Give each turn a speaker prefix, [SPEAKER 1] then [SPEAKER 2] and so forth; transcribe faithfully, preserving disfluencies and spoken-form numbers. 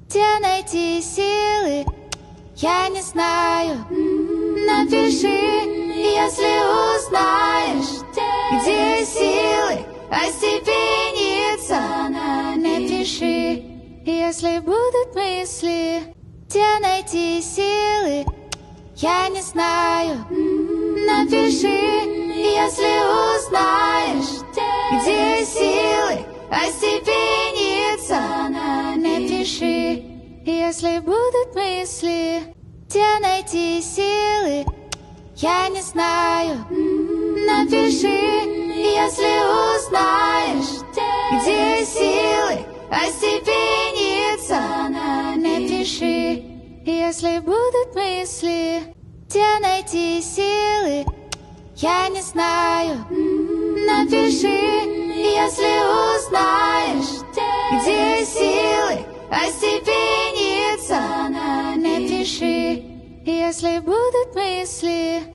[SPEAKER 1] где найти силы, я не знаю. Напиши, если узнаешь, где силы остепениться. Напиши, если будут мысли, где найти силы, я не знаю. Напиши, если узнаешь, где силы остепениться. Напиши, если будут мысли, где найти силы, я не знаю. Напиши, если узнаешь, где силы остепениться. Напиши, если будут мысли, где найти силы, я не знаю. Напиши, если узнаешь, где силы остепениться. Напиши, если будут мысли,